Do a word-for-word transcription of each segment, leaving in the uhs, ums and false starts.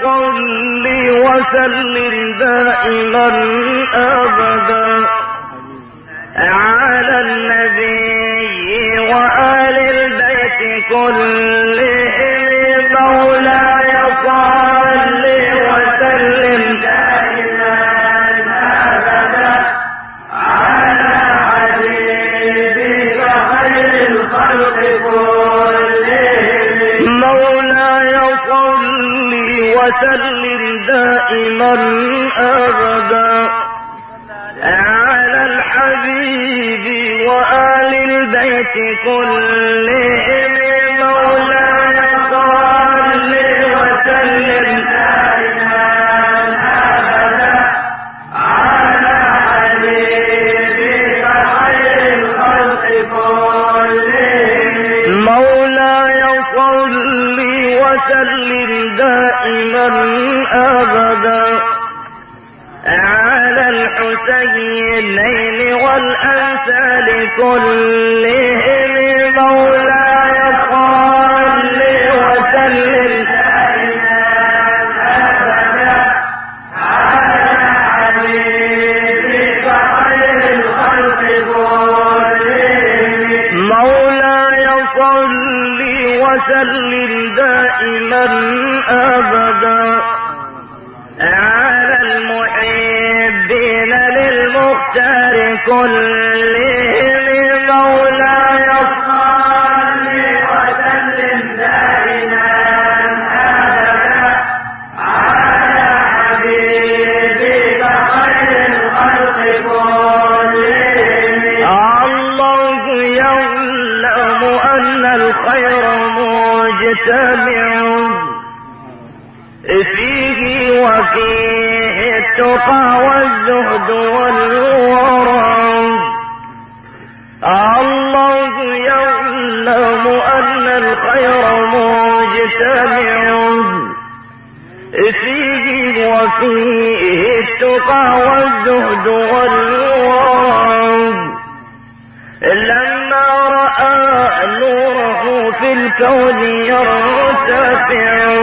صل وسلم دائما أبدا على النبي وآل البيت كلهم مولاي صل وسلم دائما أبدا على حبيبك خير الخلق كلهم مولاي صل وسلم دائما أبدا على الحبيب وآل البيت كلهم مولاي صل وسلم دائما أبدا على حبيبك خير الخلق كلهم مولاي صل وسلم دائما أبدا على الحسينين والأمثال كلهم مولاي صل وسلم دائما أبدا على حبيبك خير الخلق كلهم مولاي صل وسلم دائما أبدا على المحبين للمختار كلهم مولاي صل وسلم دائما أبدا على حبيبك خير الخلق كلهم الله يعلم أن الخير مجتمع فيه وفيه التقى والزهد والورع الله يعلم أن الخير مجتمع فيه وفيه التقى والزهد والورع لما رأى نوره في الكون يرتفع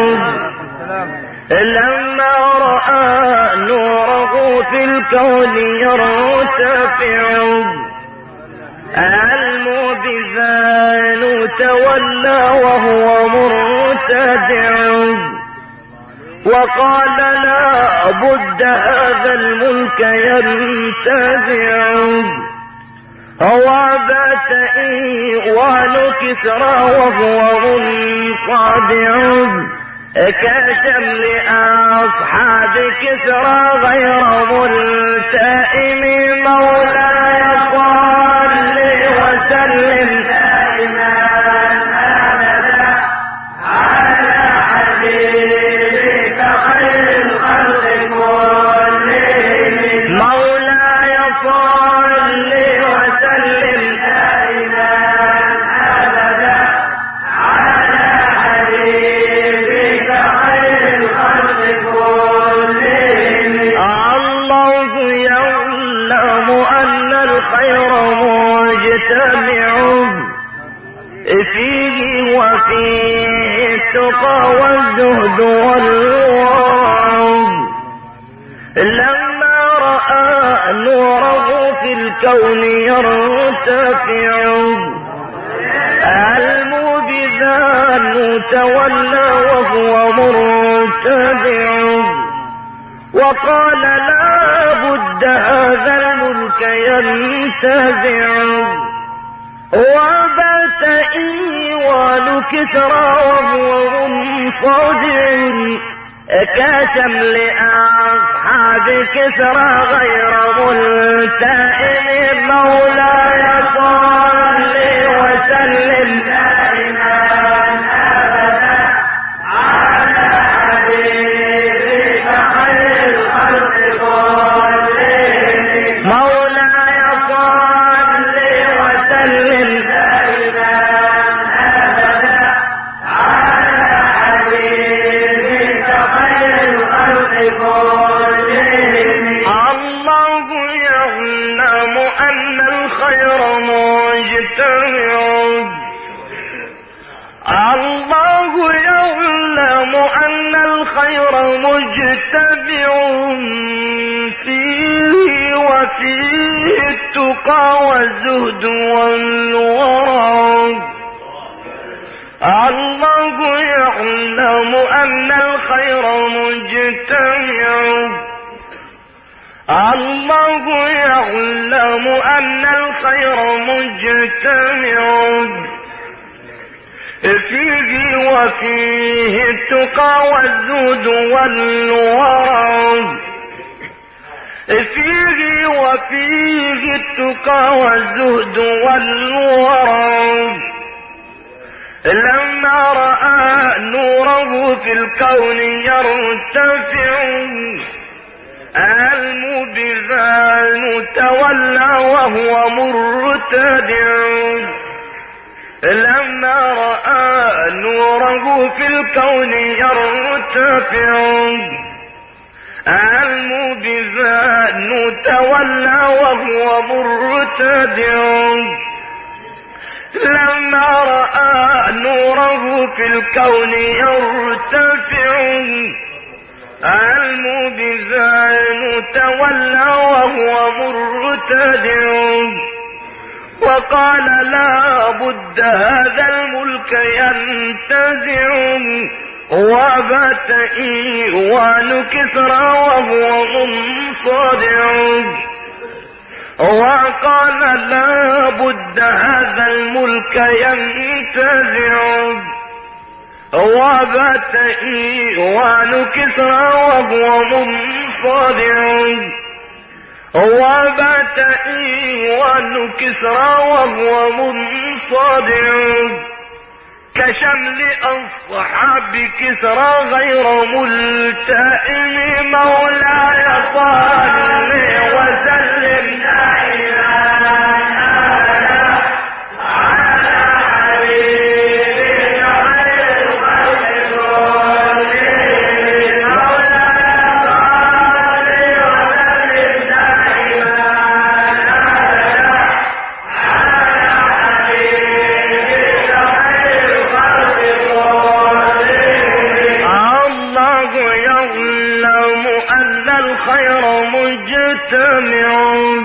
لما رأى نوره في الكون يرتفع المبذان تولى وهو مرتدع وقال لا بد هذا الملك ينتزع هو بات إيوان كسرى وهو منصدع كشمل أصحاب كسرى غير ملتئم مولاي صل وسلم دائما أبدا على حبيبك خير الخلق كلهم مولاي صل وسلم دائما أبدا على حبيبك الله يعلم أن الخير مجتمع فيه وفيه التقى والزهد والورع لما رأى نوره في الكون يرتفع المبذان تولى وهو مرتدع وقال لا بد هذا الملك ينتزع وبات إيوان كسرى وهو منصدع كشمل أصحاب كسرى غير ملتئم مولاي صل وسلم دائما أبدا على حبيبك خير الخلق كلهم مولاي صل وسلم دائما أبدا على حبيبك خير الخلق كلهم الله يعلم أن الخير مجتمع الخير مجتمع فيه، وفيه التقى والزهد والورع. الله يعلم أن الخير مجتمع، الله يعلم أن الخير مجتمع فيه، وفيه التقى والزهد والورع. فيه وفيه التقى والزهد والورع. لما رأى نوره في الكون يرتفع، المبذان تولى وهو مرتدع. لما رأى نوره في الكون يرتفع، المبذان تولى وهو مرتدع. لما رأى نوره في الكون يرتفع، المبذان تولى وهو مرتدع. وقال لا بد هذا الملك ينتزع، وبات إيوان كسرى وهو منصدع. وقال لا بد هذا الملك ينتزع، وبات إيوان كسرى وهو منصدع. وبات إيوان كسرى وهو منصدع. كشمل أصحاب كسرى غير ملتئم. مولاي صل وسلم دائما أبدا على حبيبك خير خلق كلهم. مولاي صل وسلم دائما أبدا على حبيبك خير خلق كلهم. الله يعلم أن الخير مجتمع،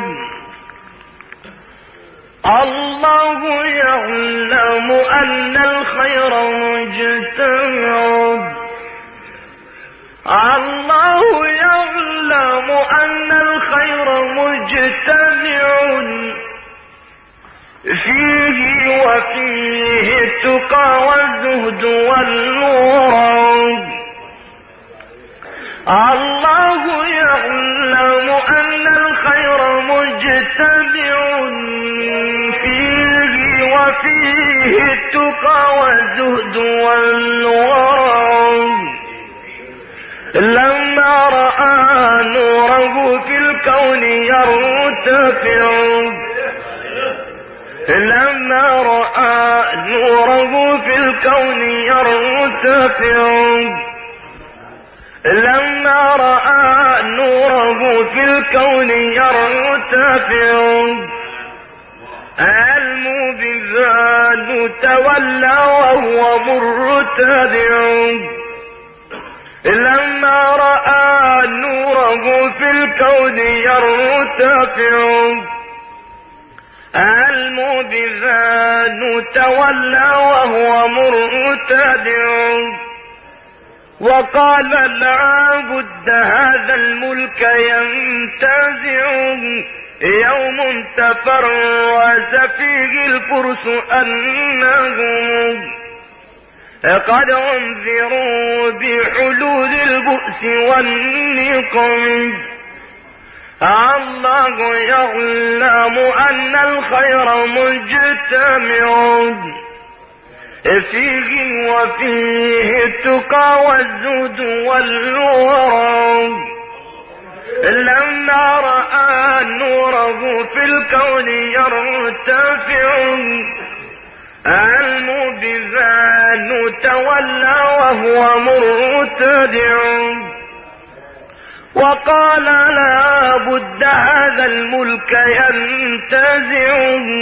الله يعلم أن الخير مجتمع، الله يعلم أن الخير مجتمع فيه، وفيه التقى والزهد والورع. الله يعلم أن الخير مجتمع فيه، وفيه التقى والزهد والورع. لما رأى نوره في الكون يرتفع، لما رأى نوره في الكون يرتفع، لما رأى نوره في الكون يرتفع، المبذان تولى وهو مرتدع. لما رأى نوره في الكون يرتفع، المبذان تولى وهو مرتدع. وقال لا بد هذا الملك ينتزع، يوم تفرس فيه الفرس أنهم قد انذروا بحلول البؤس والنقم. الله يعلم أن الخير مجتمع فيه، وفيه التقى والزهد والورع. لما رأى نوره في الكون يرتفع، المبذان تولى وهو مرتدع. وقال لا بد هذا الملك ينتزع،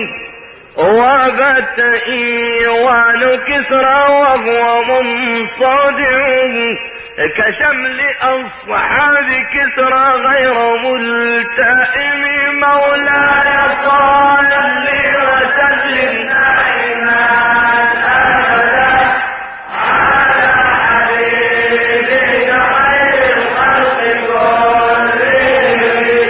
وبات إيوان كسرى وهو منصدع. كشمل أصحاب كسرى غير ملتئم. مولاي صل وسلم دائما أبدا على حبيبك خير الخلق كلهم.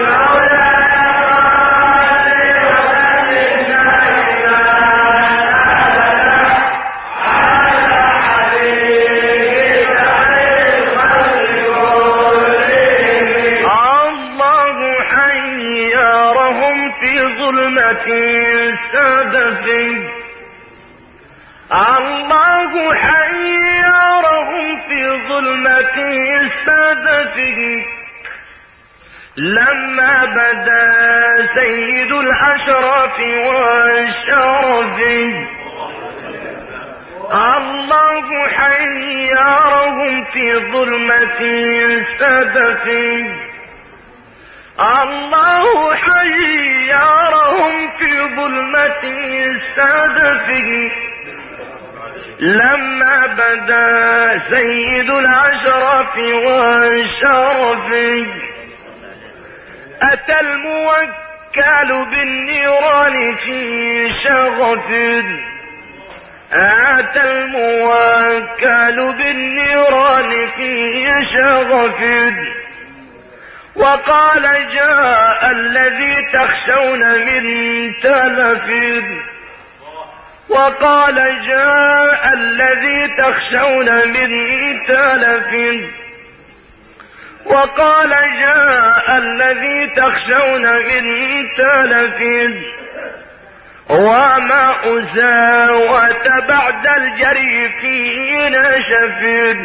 مولاي صل وسلم دائما أبدا على حبيبك خير الخلق كلهم. الله حيرهم في ظلمة السدف. الله حيرهم في ظلمة السدف لما بدا سيد الأشرف والشرف. الله حيرهم في ظلمة السدف. الله حيرهم في ظلمة السدف لما بدا سيد الأشرف والشرف. أتى الموكل بالنيران في شغف. أتى الموكل بالنيران في شغف وقال جاء الذي تخشون من تلف. وقال جاء الذي تخشون من تلف. وقال جاء الذي تخشون من تلف. وما أساوة بعد الجري في نشف.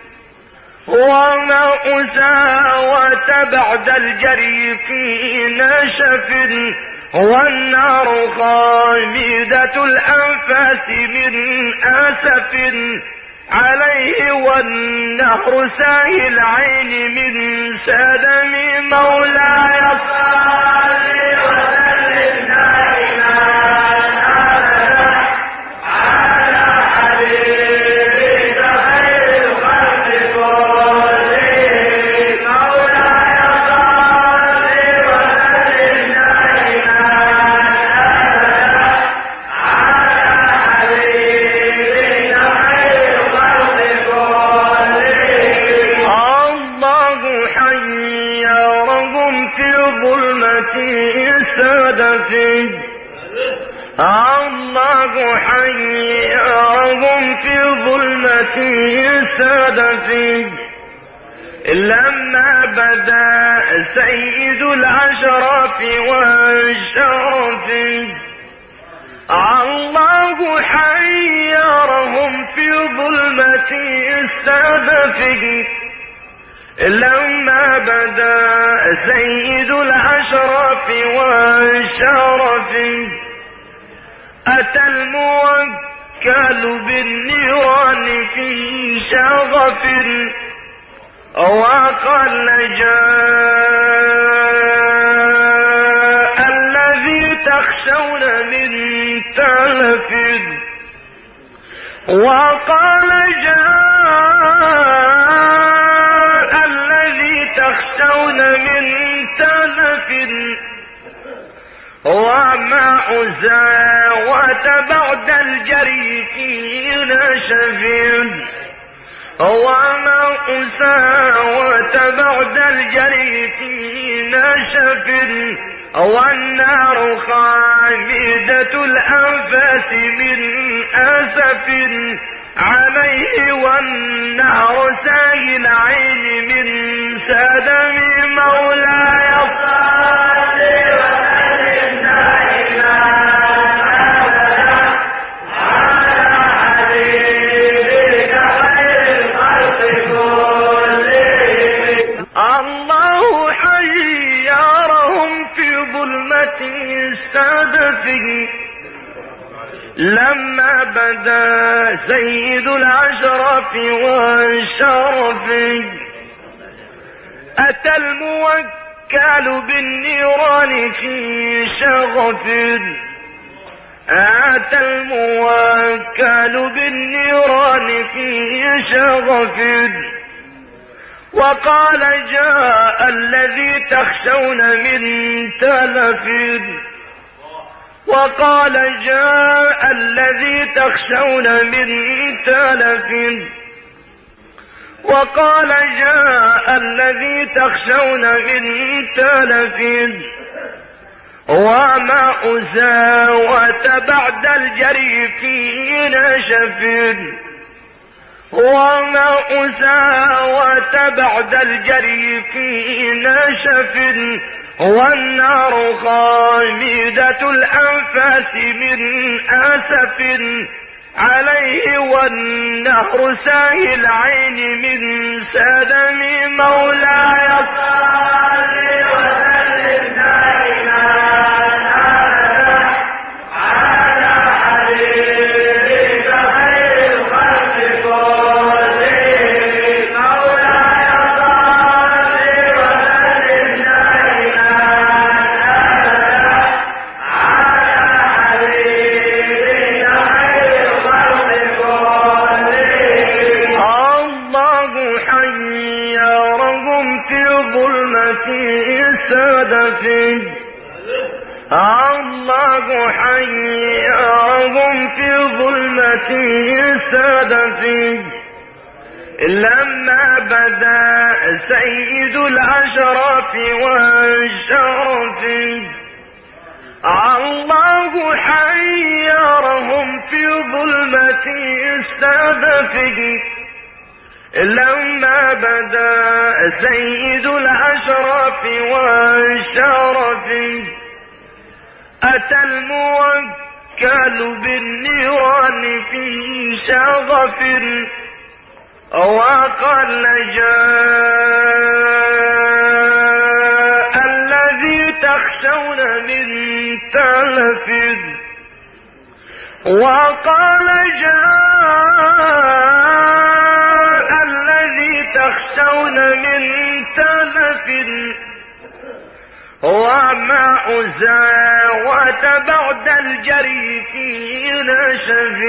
وما أساوة بعد الجري في نشف. والنار خامدة الأنفاس من أسف عليه. والنهر ساهي العين من سدم. مولاي صل وسلم دائما أبدا على حبيبك خير الخلق كلهم. مولاي صل وسلم دائما أبدا على حبيبك خير الخلق كلهم. الله حيرهم في ظلمة السدف. الله حيرهم في ظلمة السدف لما بدا سيد الأشرف والشرف. الله حيرهم في ظلمة السدف لما بدا سيد الأشرف والشرف. أتى الموكل بالنيران في شغف وقال جاء الذي تخشون من تلف. وقال جاء الذي تخشون من تلف. وما أساوة بعد الجري في نشف. وما أساوة بعد الجري في نشف. والنار خامدة الأنفاس من أسف عليه. والنهر ساهي العين من سدم. مولاي صل وسلم دائما أبدا على حبيبك خير الخلق كلهم. الله حيرهم في ظلمة السدف لما بدا سيد الأشرف والشرف. أتى الموكل بالنيران في شغف. أتى الموكل بالنيران في شغف وقال جاء الذي تخشون من تلف وقال جاء الذي تخشون من تلف وقال جاء الذي تخشون من تلف وما أساوة بعد الجري في نشف وما أساوة بعد الجري في نشف والنار خامدة الأنفاس من أسف عليه والنهر ساهي العين من سدم مولاي صل وسلم دائما أبدا على حبيبك خير الخلق كلهم مولاي صل وسلم دائما أبدا على حبيبك خير الخلق كلهم الله حيرهم في ظلمة السدف الله حيرهم في ظلمة السدف لما بدا سيد الأشراف والشرف الله حيرهم في ظلمة السدف لما بدا سيد الأشراف والشرف أتى الموكل بالنيران في شغف وقال جاء الذي تخشون من تلف وقال جاء الذي تخشون من تلف وما أساوة بعد الجري في نشف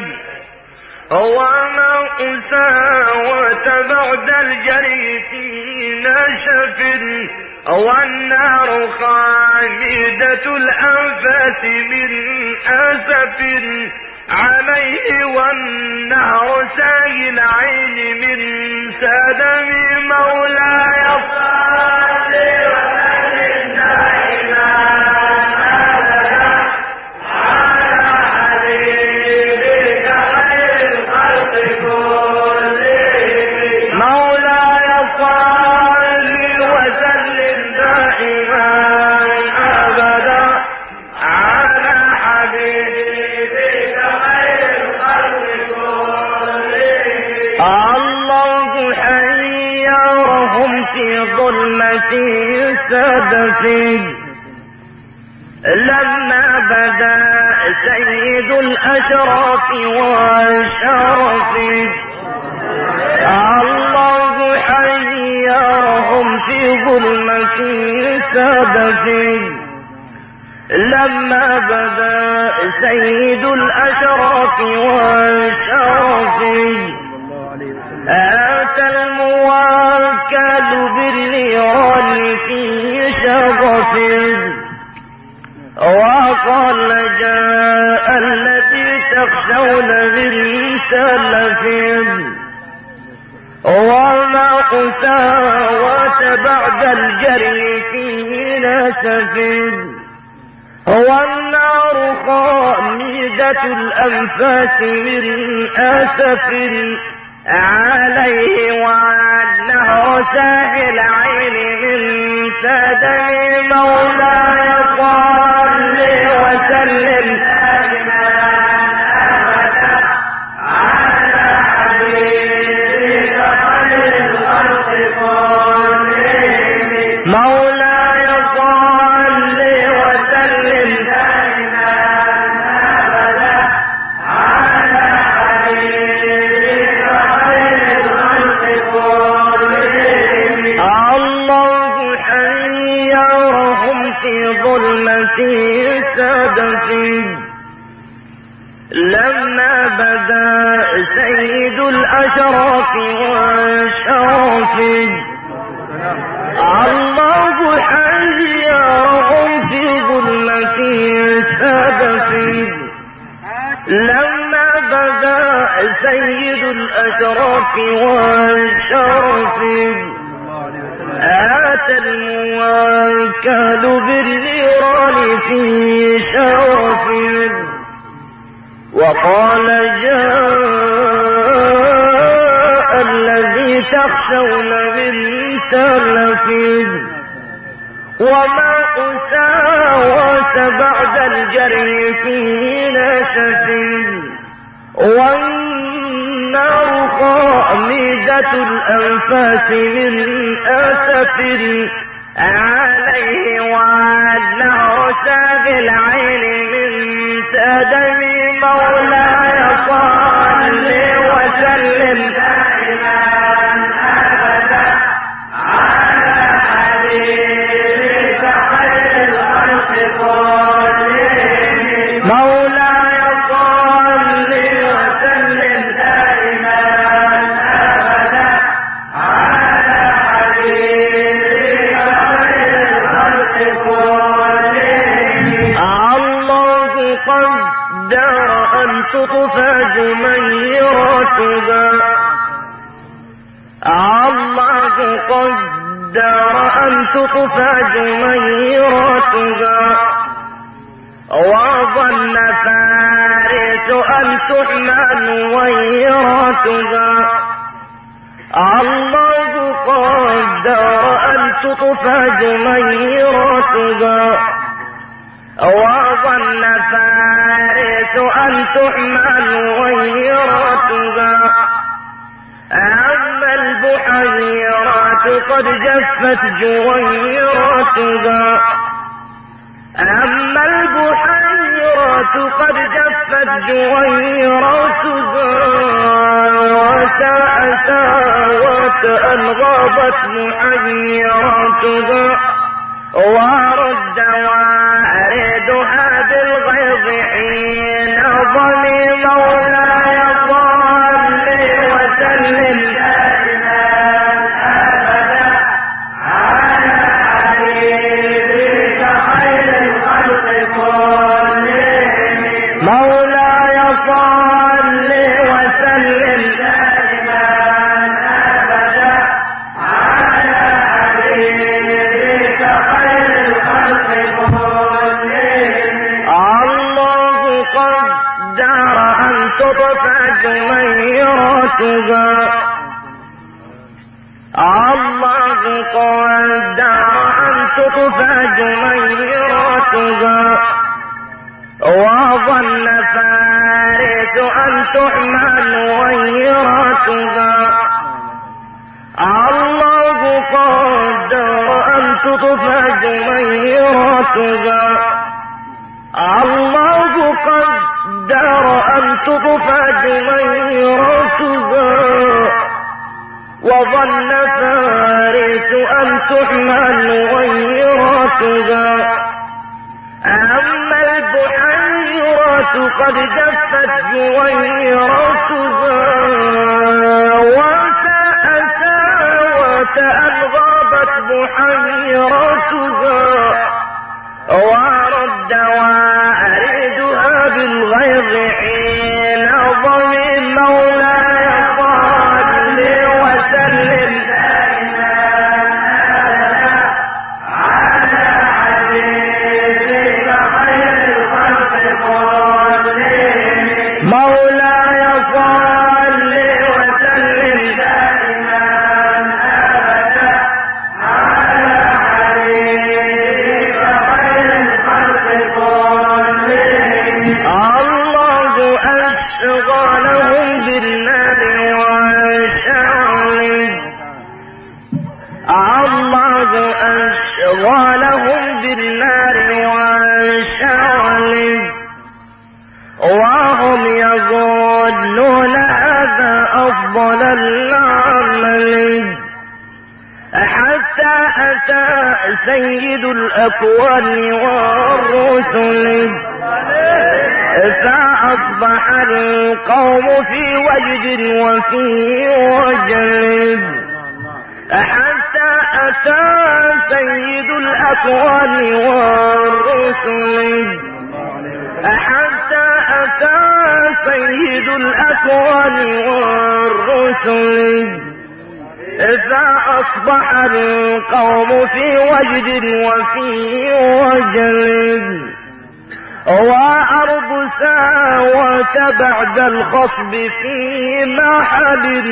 وما أساوة بعد الجري في نشف والنار خامدة الأنفاس من أسف عليه والنهر ساهي العين من سدم مولاي صل وسلم دائما أبدا على حبيبك خير الخلق كلهم مولاي صل وسلم دائما أبدا على حبيبك الله حيرهم في ظلمة السدف لما بدا سيد الأشراف والشرف الله حيرهم في ظلمة السدف لما بدا سيد الأشراف والشرف أتى الموكل بالنيران في شغف وقال جاء الذي تخشون من تلف وما أساوة بعد الجري في نسف والنار خامدة الأنفاس من أسف عليه والنهر ساهي العين من سدم مولاي صل وسلم دائما أبدا على حبيبك خير الخلق كلهم مولاي صل وسلم دائما أبدا على حبيبك خير الخلق كلهم الله حيرهم في ظلمة السدف لما بدا سيد الأشراف والشرف سيد الأشراف والشرف آتى الموكل بالنيران في شرف وقال جاء الذي تخشون من تلف وما أساوة بعد الجري في نشف والنار خامدة الأنفاس من أسف عليه والنهر ساقي العين من سدم مولاي صل وسلم دائما أبدا على حبيبك خير الخلق كلهم مولاي صل وسلم دائما أبدا على حبيبك خير الخلق كلهم الله قدر أن تطفى جميرتها الله قدر أن تطفى جميرتها وظن فارس أن تحمل ويرتها الله قدر أن تطفى جميرتها وظن فارس أن تحمل ويرتها أما البحيرات قد جفت جويرتها أما البحيرات قد جفت جويرتها وساء ساوت أن غابت محيرتها ورد واردها بالغيظ حين ظلي مولاي صل وسلم دائما أبدا على حبيبك خير الخلق كلهم مولاي صل وسلم دائما أبدا على حبيبك خير الخلق كلهم الله قدر أن تطفى جميرتها الله قدر أن تطفى جميرتها وظن فارس أن تحمل ويرتها الله قدر أن تطفى جميرتها الله قدر أن تطفى جميرتها وظن فارس أن تحمل ويرتها أما البحيرات قد جفت جويرتها وساء ساوت أن غابت بحيرتها ورد واردها بالغيظ حين ظلي مولاي صل وسلم دائما أبدا على حبيبك خير الخلق كلهم مولاي صل وسلم دائما أبدا على حبيبك خير الخلق كلهم الله أشغلهم بالنار والشعل الله أشغلهم بالنار والشعل وهم يظنون هذا أفضل العمل حتى أتى سيد الأكوان والرسل فأصبح القوم في وجد وفي وجل حتى أتى سيد الأكوان والرسل حتى أتى أتى سيد الأكوان والرسل فأصبح القوم في وجد وفي وجل وأرض ساوت بعد الخصب في محل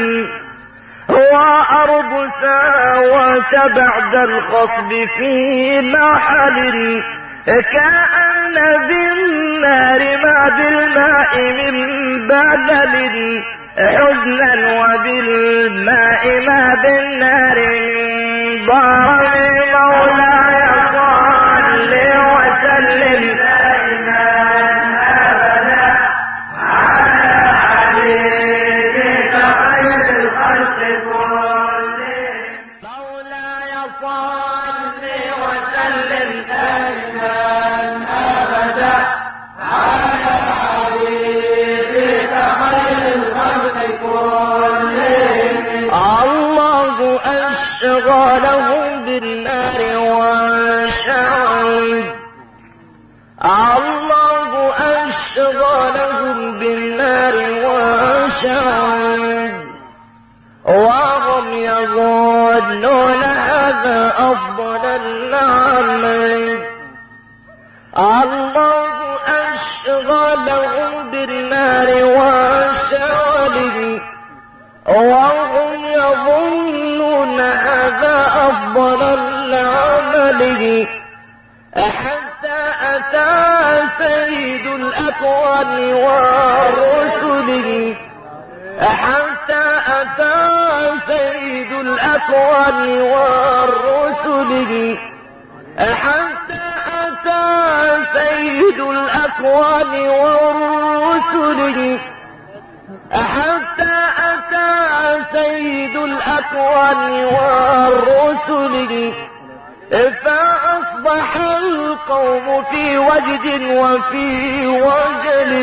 وأرض ساوت بعد الخصب في محل كأن بالنار ما بالماء من بلل حزنا وبالماء ما بالنار من ضرر مولاي صل وسلم دائما أبدا على حبيبك خير الخلق كلهم مولاي صل وسلم دائما أبدا على حبيبك خير الخلق كلهم الله أشغالهم بالنار وشعل الله أشغالهم بالنار وشعل وهم يظنون هذا أفضل العمل الله أشغالهم بالنار وشعل وهم يظنون هذا أفضل العمل حتى أتى سيد الأكوان والرسل حتى أتى سيد الأكوان والرسل حتى أتى سيد الأكوان والرسل حتى أتى سيد الأكوان والرسل فأصبح القوم في وجد وفي وجل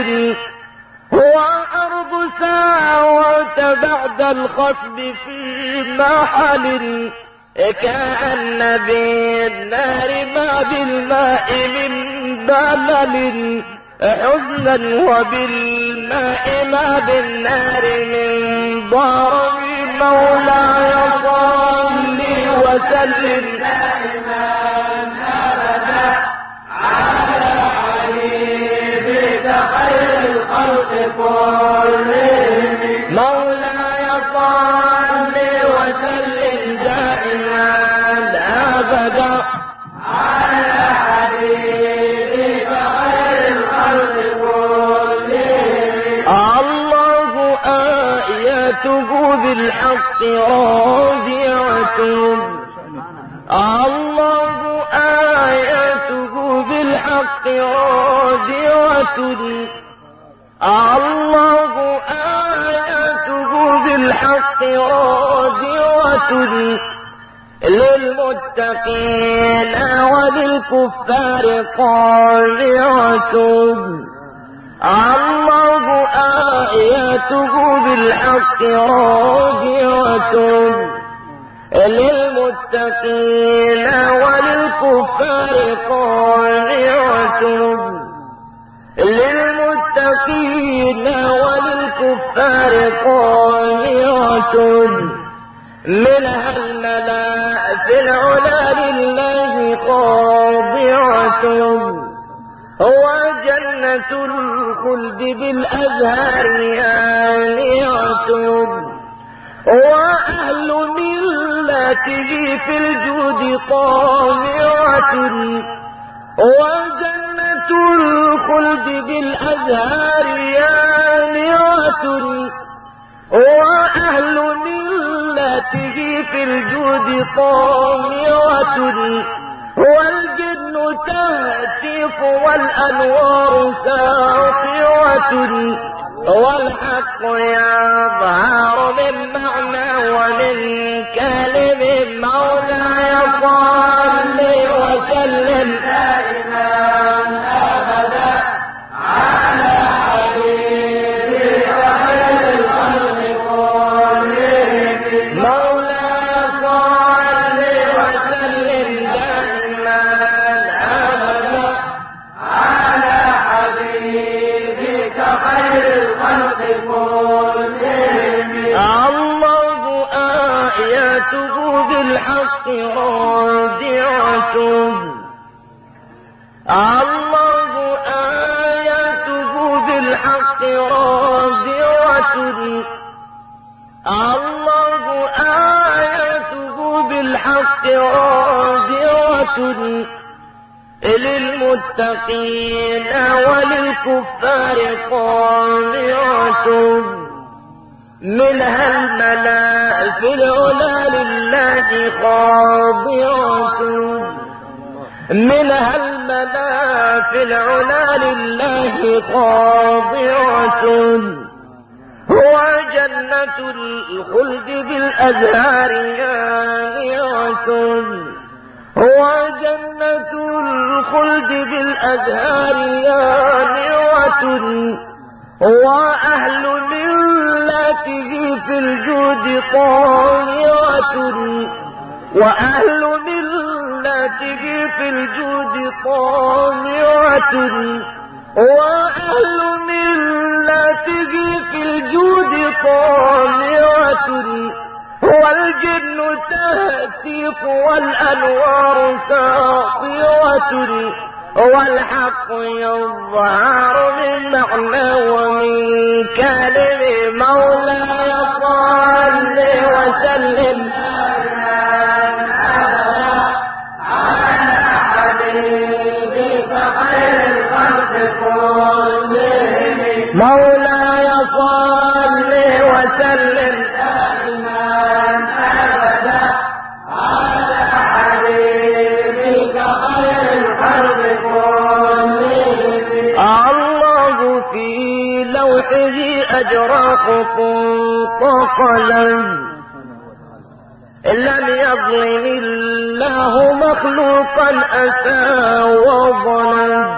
وأرض ساوت بعد الخصب في محل كأن بالنار ما بالماء من بلل حزنا وبالماء ما بالنار من ضرر مولاي صل وسلم دائما أبدا على حبيبك خير الخلق كلهم مولاي صل وسلم دائما أبدا على حبيبك خير الخلق كلهم الله آياته بالحق راضية الله آياته بالحق راضية الله آياته بالحق راضية للمتقين وللكفار قارعة الله آياته بالحق راضية للمتقين وللكفار قارعة للمتقين وللكفار قارعة منها الملاء في العلا لله خاضعة وجنة الخلد بالأزهار يانعة وأهل ملته في الجود طامعة وجنة الخلد بالأزهار يانعة وأهل ملته في الجود طامعة والجن تهتف والأنوار ساطعة والحق يظهر من معنى ومن كلم مولاي صل وسلم دائما أبدا على حبيبك خير الخلق كلهم مولاي صل وسلم دائما أبدا على حبيبك آياته بالحق رادعة الله آياته بالحق رادعة الله آياته بالحق رادعة للمتقين وللكفار قامعة منها الملا في العلا لله خاضعة منها الملا في العلا لله خاضعة هو جنة الخلد بالأزهار يانعة هو جنة الخلد بالأزهار يانعة وأهل ملته في الجود طامعة وأهل ملته في الجود طامعة وأهل ملته في الجود طامعة والجن تهتف والأنوار ساطعة والحق يظهر من معنى ومن كلم مولاي صل وسلم على حبيبك خير الخلق كلهم مولاي صل وسلم أجرى خطوط قلم لم يظلم الله مخلوقا أسى وظلم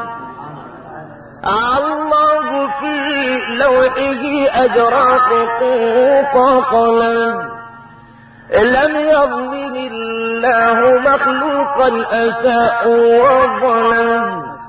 الله في لوحه أجرى خطوط قلم لم يظلم الله مخلوقا أسى وظلم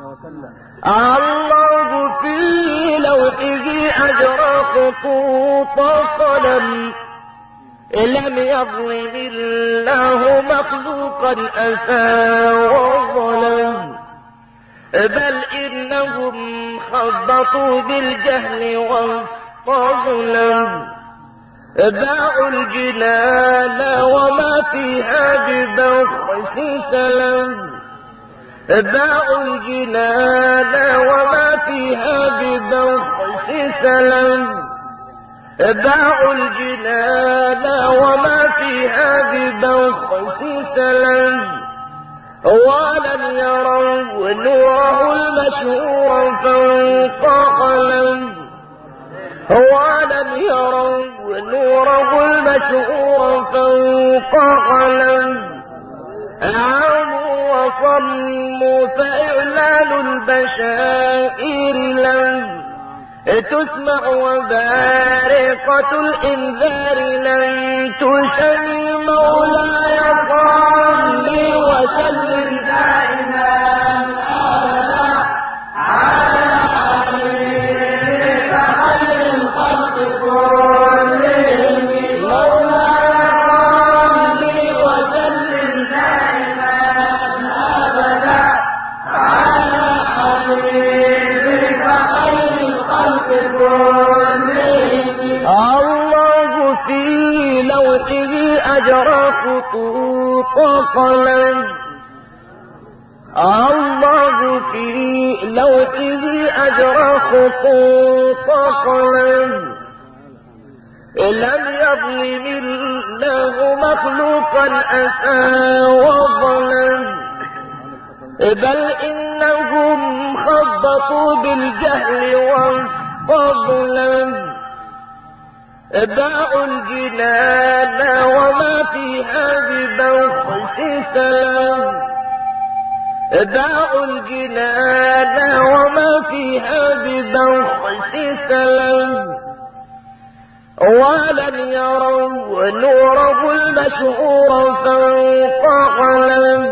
الله في لوحه أجرى خطوط قلم لم يظلم الله مخلوقا أسى وظلم بل إنهم خبطوا بالجهل واستظلم باعوا الجنان وما فيها ببخس سلم باعوا الجنان وما فيها ببخس سلم باعوا الجنان وما فيها ببخس سلم ولم يروا نوره المشهور فوق قلم ولم يروا نوره المشهور فوق قلم عاموا وصموا فإعلان البشائر لم تسمع وبارقة الإنذار لن تشمي مولاي صل وسلم دائما أبدا على حبيبك خير الخلق كلهم مولاي صل وسلم دائما أبدا على حبيبك خير الخلق كلهم الله في لوحه أجرى خطوط قلم الله في لوحه أجرى خطوط قلم لم يظلم الله مخلوقا أسى وظلم بل إنهم خبطوا بالجهل واستظلم باعوا الجنان وما فيها ببخس سلم باعوا الجنان وما فيها ببخس سلم ولم يروا نوره المشهور فوق قلم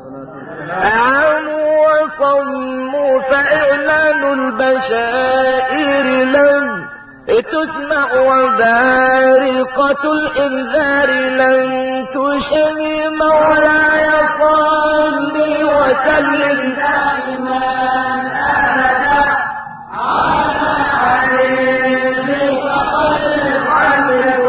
عاموا وصموا فإعلان البشائر لم تسمع وبارقة الإنذار لن تشمي مولاي صل وسلم دائما أبدا على حبيبك خير الخلق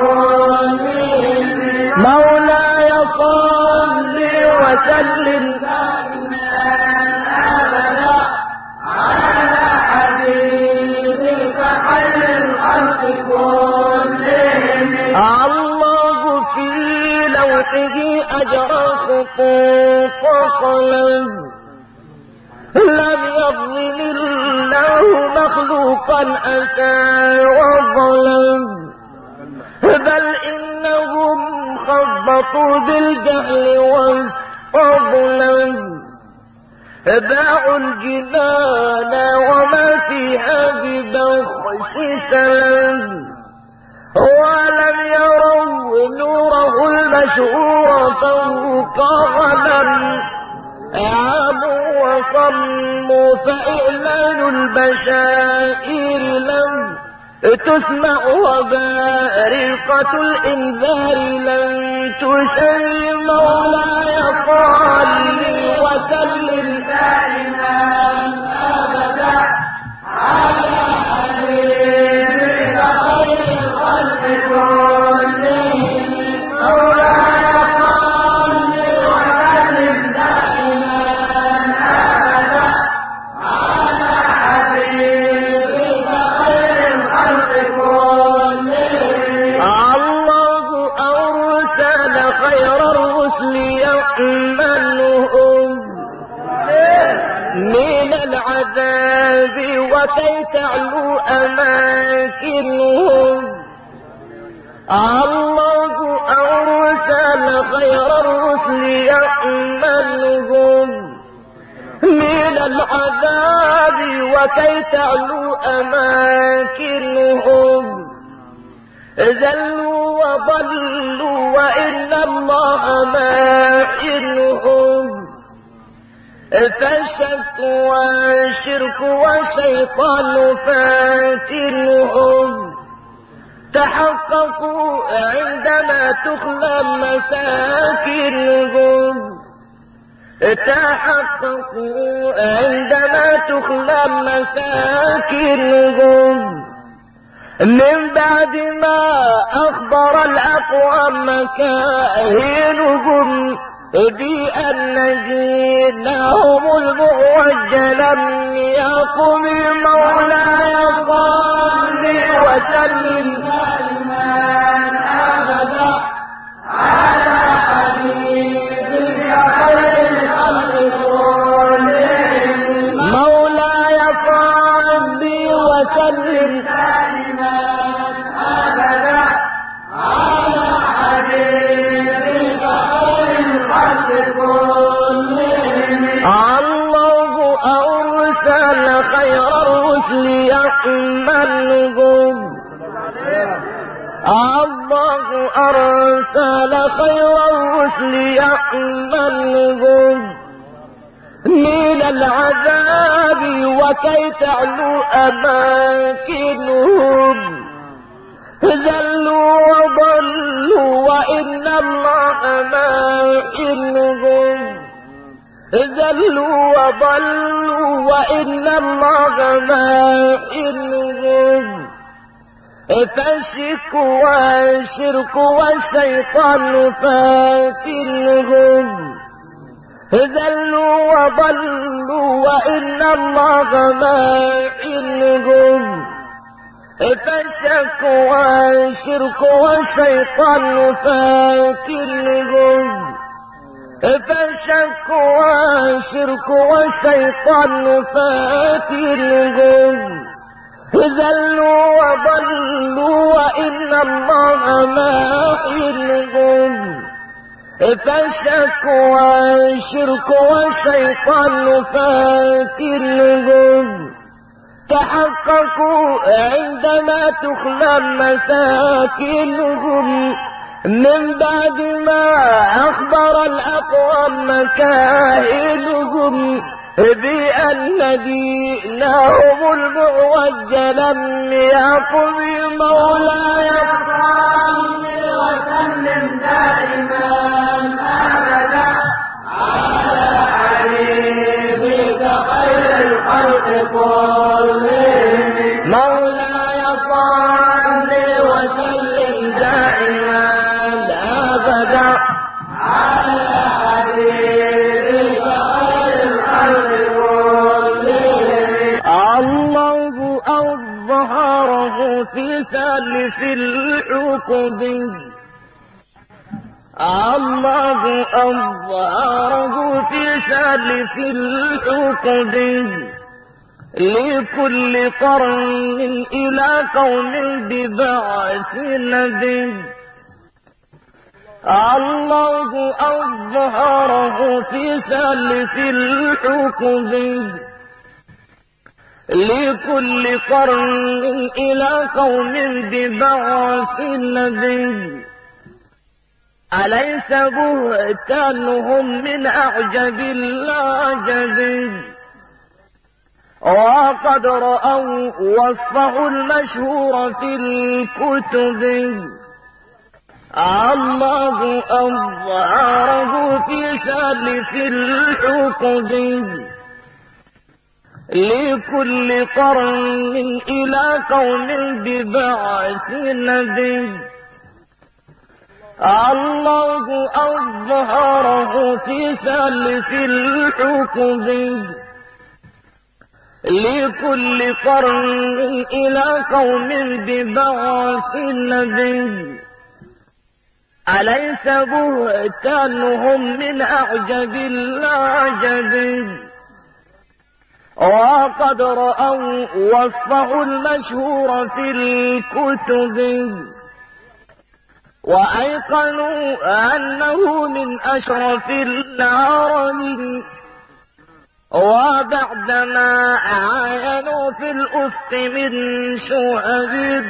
مولاي صل وسلم دائما أبدا على حبيبك خير الخلق كلهم. الله في لوحه أجرى خطوط قلم لم يظلم الله مخلوقا أسى وظلم بل إنهم خبطوا بالجهل والظلم باعوا الجنان وما فيها ببخس سلم ولم يروا نوره المشهور فوق غنم عابوا وصموا فإعلان البشائر لم تسمع وبارقة الإنذار لن تشري مولاي صل وسلم دائما أبدا على حبيبك خير الخلق كلهم مولاي صل وسلم دائما أبدا على حبيبك خير الخلق كلهم. الله أرسل خير الرسل يأمنهم من العذاب وكي تعلو أماكنهم. الله أرسل خير الرسل يأمنهم من العذاب وكي تعلو أماكنهم. ذلوا وضلوا وإن الله ماحنهم فالشك والشرك والشيطان فاتنهم. تحققوا عندما تخلى مساكنهم تحققوا عندما تخلى مساكنهم من بعد ما أخبر الأقوام مكاهنهم بأن دينهم المعوج لم يقم مولاي صل وسلم دائما أبدا على حبيبك خير الخلق كلهم مولاي صل وسلم دائما أبدا على حبيبك خير الخلق كلهم. الله أرسل خير الرسل يأمنهم الله أرسل خير الرسل يأمنهم من العذاب وكي تعلو أماكنهم. ذلوا وضلوا وإن الله ماحنهم ذلوا وضلوا وإن الله ماحنهم. فالشرك والشرك والشيطان فاتنهم. ذلوا وضلوا وإن الله ماحنهم. فالشك والشرك والشيطان فاتنهم. فالشك والشرك والشيطان فاتنهم. ذلوا وضلوا وإن الله ماحنهم. فالشك والشرك والشيطان فاتنهم. تحققوا عندما تخلى مساكنهم من بعد ما أخبر الأقوام مكاهنهم بأن دينهم إلههم المعوج لم يقضي مولاي صل وسلم دائما أبدا على حبيبك خير الخلق كلهم مولاي صل وسلم دائما أبدا على حبيبك خير الخلق كلهم الله أظهره في سالف العقد الله أظهره في سالف العقد لكل قرن إلى قوم ببعث نبي الله أظهره في سالف العقد لكل قرن إلى قوم ببعث نبي أليس بهتانهم من أعجب العجب وقد رأوا وصفه المشهور في الكتب الله أظهره في سالف العقد لكل قرن إلى قوم ببعث نبي الله أظهره في سالف العقد لكل قرن إلى قوم ببعث نبي أليس بهتانهم من أعجب العجب وقد رأوا وصفه المشهور في الكتب وأيقنوا أنه من أشرف العرب وبعدما عاينوا في الأفق من شهب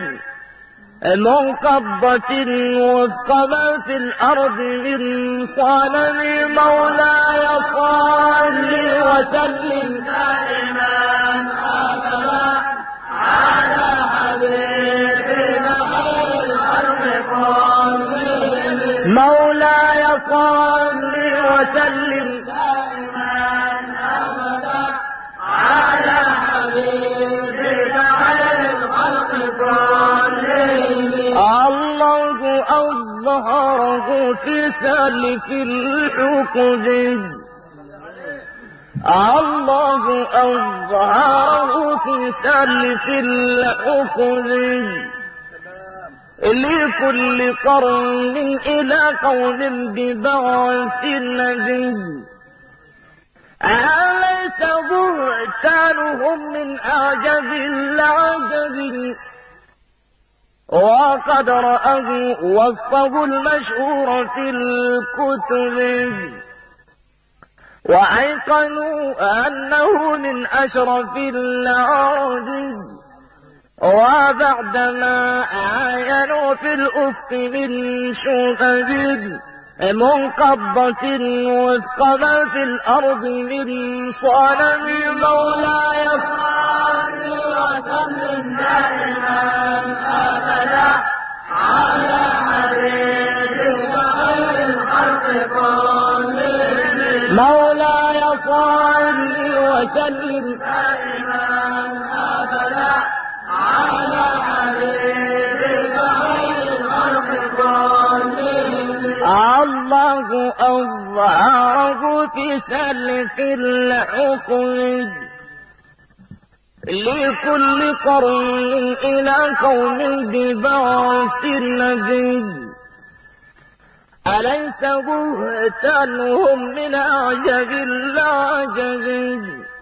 منقبة وفق ما في الأرض من صنم مولاي صل وسلم دائما أبدا على حبيبنا خير الخلق كلهم مولاي صل وسلم دائما أبدا على حبيبنا خير الخلق كلهم الله أظهره في سالف العقد الله أظهره في سالف العقد لكل قرن إلى قوم ببعث النبي أليس بهتانهم من أعجب العجب وقد رأوا وصفه المشهور في الكتب وأيقنوا أنه من أشرف العرب وبعدما عاينوا في الأفق من شهب منقبة وفق ما في الأرض من صنم مولاي صل وسلم دائما أبدا على حبيبك خير الخلق كلهم مولاي صل وسلم دائما أبدا على حبيبك خير الخلق كلهم الله أظهره في سلف العقد لكل قرن إلى قوم ببعث النبي أليس بهتانهم من أعجب العجب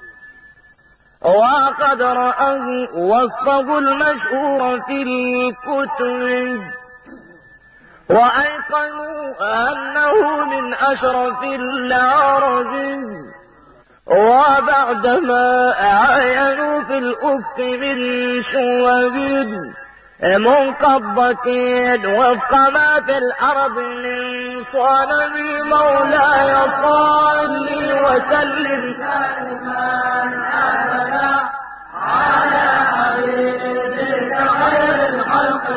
وقد رأوا وصفه المشهور في الكتب وأيقنوا أنه من أشرف العرب وبعدما عاينوا في الأفق من شوب منقبة وفق ما في الأرض من صنم مولاي صل وسلم دائما أبدا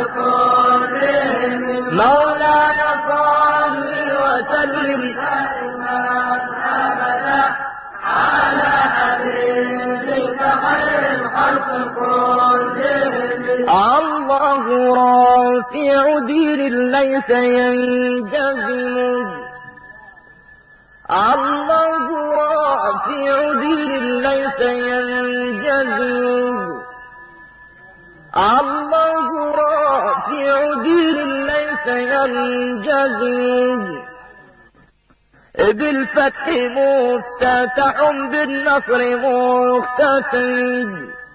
مولاي صل وسلم على حبيبك خير الخلق كلهم. الله رافع دين ليس ينجزم، الله رافع دين ليس ينجزم، الله رافع دين ليس ينجزم، بالفتح مفتتح بالنصر مختتم.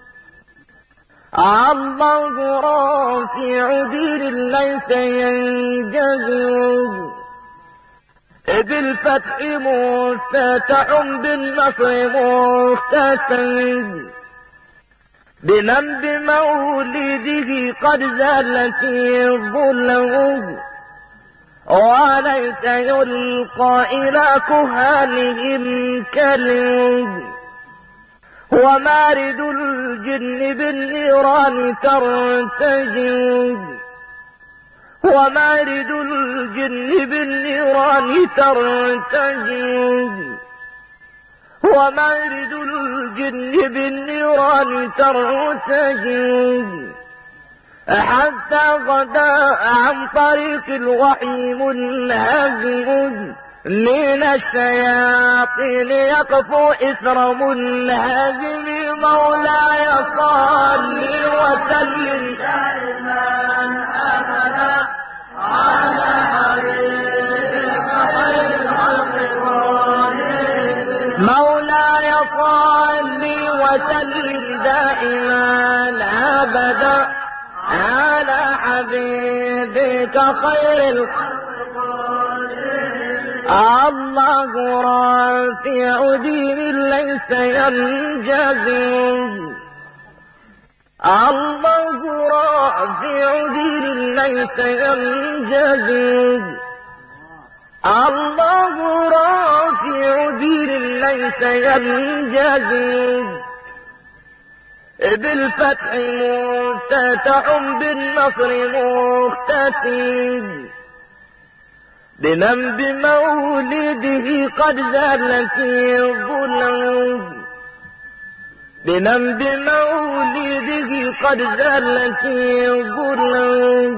الله رافع دين ليس ينجزم، بالفتح مفتتح بالنصر مختتم. بمن بمولده قد زالت الظلم، وليس يلقى إلى كهانهم كلم. ومارد الجن بالنيران ترتجم، ومارد الجن بالنيران ترتجم، ومارد الجن بالنيران ترتجم. حتى غدا عن طريق الوحي منهزم، من الشياطين يقفو إثر منهزم. مولاي صل وسلم دائما أبدا على حبيبك خير الخلق كلهم. مولاي صل وسلم دائما أبدا على حبيبك خير الخلق. الله رافع دين ليس ينجزم، الله رافع دين ليس ينجزم، الله رافع دين ليس ينجزم. بالفتح مفتتح بالنصر مختتم. بمن بمولده قد زالت الظلم، بمن بمولده قد زالت الظلم،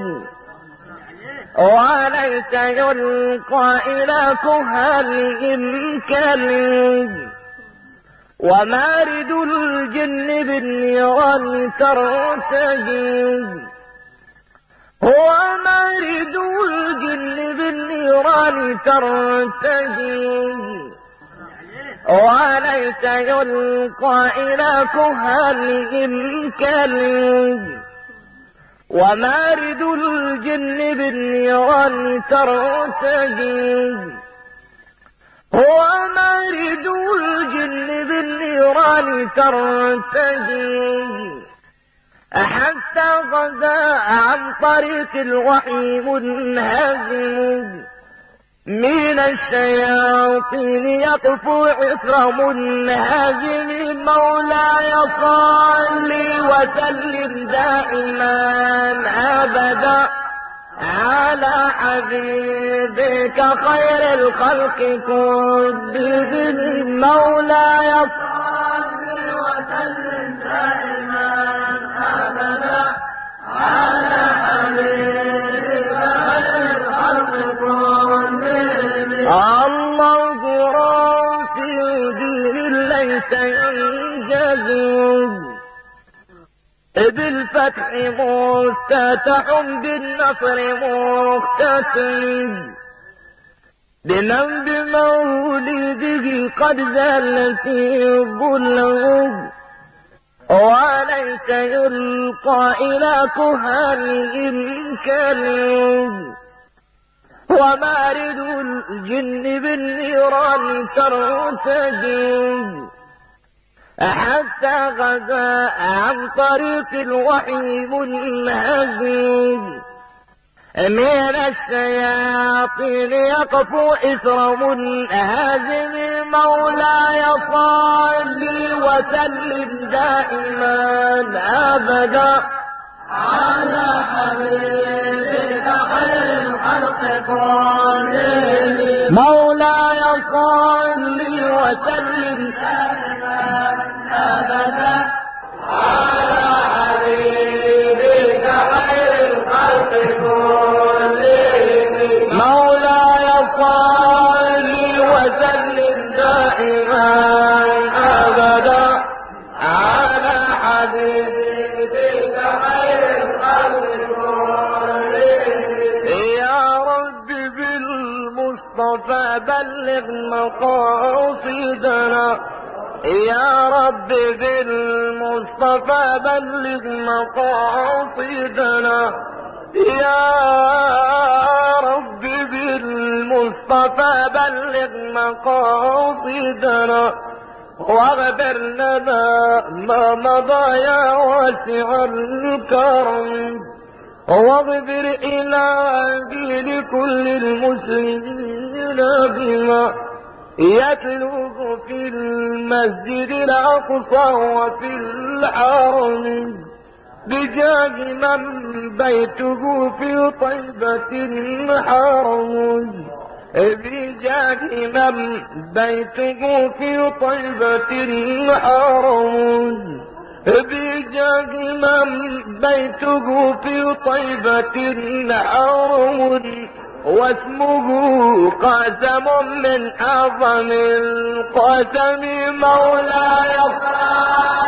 وليس يلقى إلى كهانهم كلم. ومارد الجن بالنيران ترتجم، هو مارد الجن بالنيران ترتجم، وليس يلقى إلى كهانهم كلم. ومارد الجن بالنيران ترتجم، هو مارد الجن بالنيران ترتجم. حتى غدا عن طريق الوحي منهزم، من الشياطين يطفو عثر منهزم. مولاي صل وسلم دائما أبدا على حبيبك خير الخلق كلهم. مولاي صل وسلم دائما أبدا على حبيبك خير الخلق كلهم. الله رافع دين ليس ينجزم، بالفتح مفتتح بالنصر مختتم. بمن بمولده قد زالت الظلم، وليس يلقى إلى كهانهم كلم. ومارد الجن بالنيران ترتجم، حتى غدا عن طريق الوحي منهزم. من الشياطين يقفو إثر منهزم. مولاي صل وسلم دائما أبدا على حبيبك خير الخلق كلهم مولاي صل وسلم أبدا على حبيبك خير الخلق كلهم مولاي صل وسلم دائما أبدا على حبيبك خير الخلق كلهم يا رب بالمصطفى بلغ مقاصدنا يا رب بالمصطفى بلغ مقاصدنا يا رب بالمصطفى بلغ مقاصدنا واغفر لنا ما مضى يا واسع الكرم واغفر إلهي لكل المسلمين بما يتلوه في المسجد الأقصى وفي الحرم بجاه من بيته في طيبة حرم بجاه من بيته في طيبة حرم بجاه من بيته في طيبة حرم واسمه قاسم من أعظم القسم مولاي